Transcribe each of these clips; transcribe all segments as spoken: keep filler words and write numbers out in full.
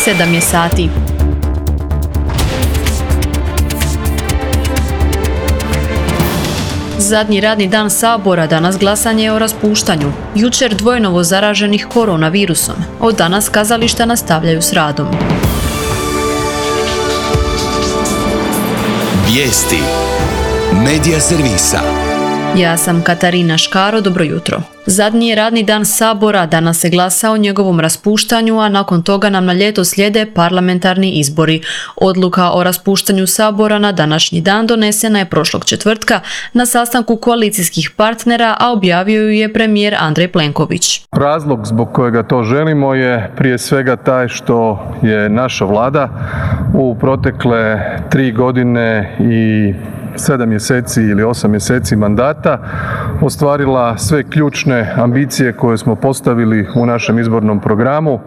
sedam je sati. Zadnji radni dan Sabora, danas glasanje o raspuštanju. Jučer dvoje novo zaraženih koronavirusom. Od danas kazališta nastavljaju s radom. Vijesti Medija servisa. Ja sam Katarina Škaro, dobro jutro. Zadnji je radni dan Sabora, danas se glasa o njegovom raspuštanju, a nakon toga nam na ljeto slijede parlamentarni izbori. Odluka o raspuštanju Sabora na današnji dan donesena je prošlog četvrtka na sastanku koalicijskih partnera, a objavio ju je premijer Andrej Plenković. Razlog zbog kojega to želimo je prije svega taj što je naša vlada u protekle tri godine i sedam mjeseci ili osam mjeseci mandata ostvarila sve ključne ambicije koje smo postavili u našem izbornom programu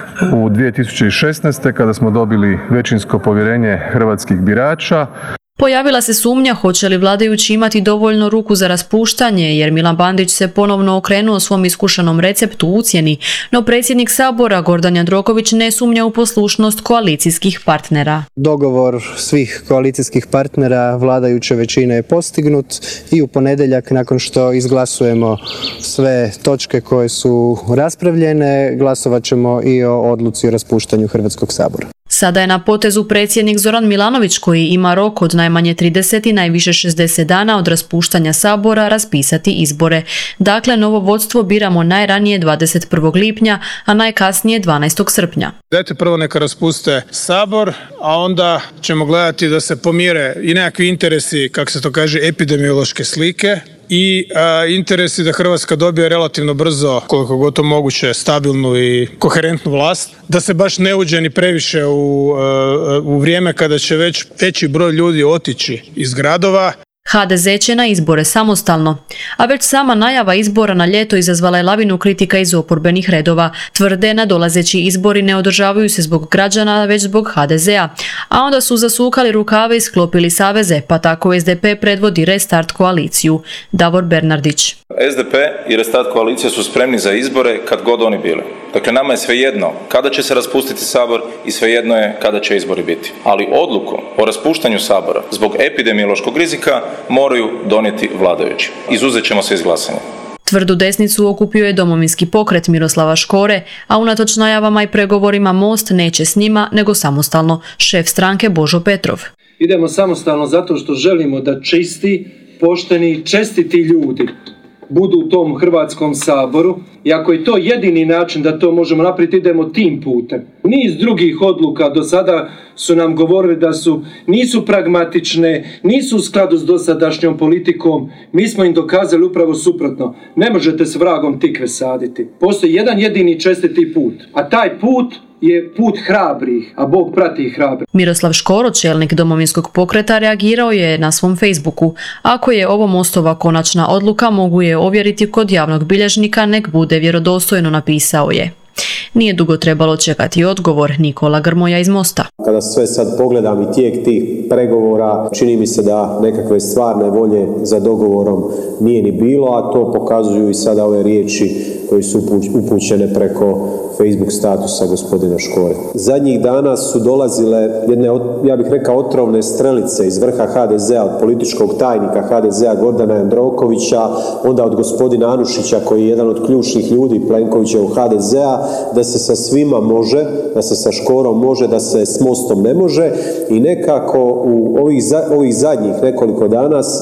u dvije tisuće šesnaeste. kada smo dobili većinsko povjerenje hrvatskih birača. Pojavila se sumnja hoće li vladajući imati dovoljno ruku za raspuštanje, jer Milan Bandić se ponovno okrenuo svom iskušanom receptu ucjeni, no predsjednik Sabora Gordan Jandroković ne sumnja u poslušnost koalicijskih partnera. Dogovor svih koalicijskih partnera vladajuće većine je postignut i u ponedjeljak, nakon što izglasujemo sve točke koje su raspravljene, glasovat ćemo i o odluci o raspuštanju Hrvatskog sabora. Sada je na potezu predsjednik Zoran Milanović, koji ima rok od najmanje trideset i najviše šezdeset dana od raspuštanja Sabora raspisati izbore. Dakle, novo vodstvo biramo najranije dvadeset prvog lipnja, a najkasnije dvanaestog srpnja. Dajte prvo neka raspuste Sabor, a onda ćemo gledati da se pomire i nekakvi interesi, kako se to kaže, epidemiološke slike i a, interesi da Hrvatska dobije relativno brzo, koliko god to moguće, stabilnu i koherentnu vlast, da se baš ne uđe ni previše u, a, u vrijeme kada će već veći broj ljudi otići iz gradova. ha de ze će na izbore samostalno, a već sama najava izbora na ljeto izazvala je lavinu kritika iz oporbenih redova. Tvrde, nadolazeći izbori ne održavaju se zbog građana, već zbog ha de zea, a onda su zasukali rukave i sklopili saveze, pa tako es de pe predvodi Restart koaliciju. Davor Bernardić. es de pe i Restart koalicija su spremni za izbore kad god oni bili. Dakle, nama je svejedno kada će se raspustiti Sabor i svejedno je kada će izbori biti. Ali odluku o raspuštanju Sabora zbog epidemiološkog rizika moraju donijeti vladajući. Izuzet ćemo se iz glasanja. Tvrdu desnicu okupio je Domovinski pokret Miroslava Škore, a unatoč najavama i pregovorima Most neće s njima, nego samostalno. Šef stranke Božo Petrov. Idemo samostalno zato što želimo da čisti, pošteni, čestiti ljudi budu u tom Hrvatskom saboru, i ako je to jedini način da to možemo napraviti, idemo tim putem. Niz drugih odluka do sada su nam govorili da su, nisu pragmatične, nisu u skladu s dosadašnjom politikom. Mi smo im dokazali upravo suprotno. Ne možete s vragom tikve saditi. Postoji jedan jedini čestiti put, a taj put je put hrabrih, a Bog prati hrabrih. Miroslav Škoro, čelnik Domovinskog pokreta, reagirao je na svom Facebooku. Ako je ovo Mostova konačna odluka, mogu je ovjeriti kod javnog bilježnika, nek bude vjerodostojno, napisao je. Nije dugo trebalo čekati odgovor. Nikola Grmoja iz Mosta. Kada sve sad pogledam i tijek tih pregovora, čini mi se da nekakve stvarne volje za dogovorom nije ni bilo, a to pokazuju i sada ove riječi koje su upućene preko Facebook statusa gospodina Škore. Zadnjih dana su dolazile jedne, ja bih rekao, otrovne strelice iz vrha ha de zea, od političkog tajnika ha de zea Gordana Jandrokovića, onda od gospodina Anušića, koji je jedan od ključnih ljudi Plenkovićevog ha de zea, da se sa svima može, da se sa Škorom može, da se s Mostom ne može, i nekako u ovih, ovih zadnjih nekoliko dana